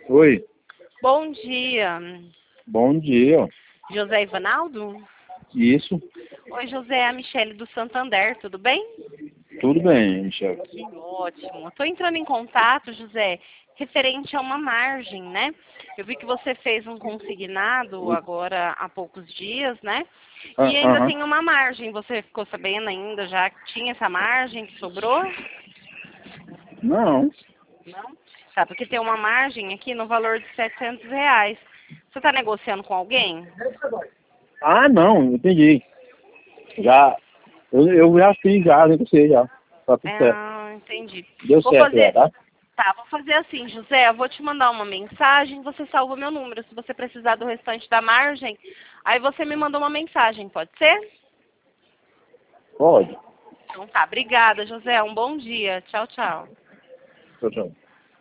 Oi, Bom dia. bom dia. José Ivanaldo? Isso, Oi, José, é a Michele do Santander, tudo bem? tudo bem, Michel. Que ótimo. Estou entrando em contato, José, referente a uma margem, né? Eu vi que você fez um consignado agora há poucos dias, né? E ainda Aham. tem uma margem. Você ficou sabendo ainda já que tinha essa margem que sobrou? Não. Não? Tá, porque tem uma margem aqui no valor de R$ 700. Você está negociando com alguém? Ah, não, entendi. Já, eu já fiz, já negociei já. Tá tudo certo. Ah, entendi. Deu Vou certo já, fazer. tá? Tá, vou fazer assim, José. Eu vou te mandar uma mensagem, você salva meu número. Se você precisar do restante da margem, aí você me manda uma mensagem, pode ser? Pode. Então tá, obrigada, José. Um bom dia. Tchau, tchau. Tchau, tchau.